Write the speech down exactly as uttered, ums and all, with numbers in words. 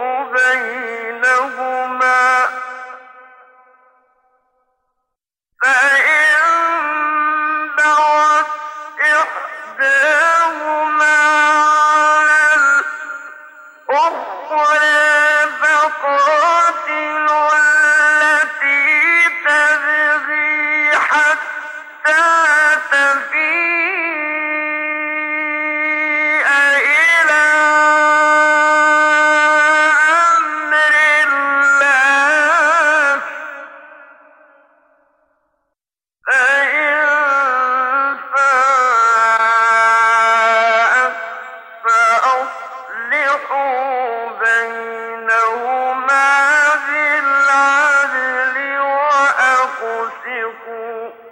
بينهما فإن بغت إحداهما على الأخرى فقاتلوا التي تبغي حتى تفيء إلى أمر الله فإن فاءت فأصلحوا بينهما بالعدل وأقسطوا